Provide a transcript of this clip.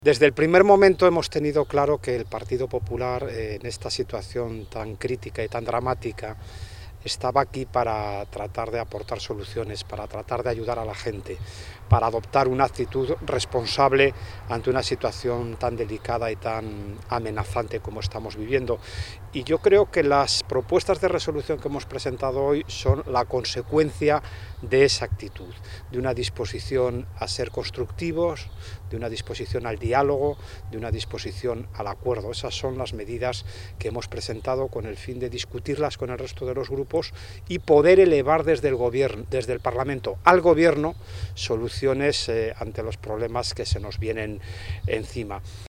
Desde el primer momento hemos tenido claro que el Partido Popular, en esta situación tan crítica y tan dramática, estaba aquí para tratar de aportar soluciones, para tratar de ayudar a la gente, para adoptar una actitud responsable ante una situación tan delicada y tan amenazante como estamos viviendo. Y yo creo que las propuestas de resolución que hemos presentado hoy son la consecuencia de esa actitud, de una disposición a ser constructivos, de una disposición al diálogo, de una disposición al acuerdo. Esas son las medidas que hemos presentado con el fin de discutirlas con el resto de los grupos y poder elevar desde el gobierno, desde el Parlamento al gobierno, soluciones ante los problemas que se nos vienen encima.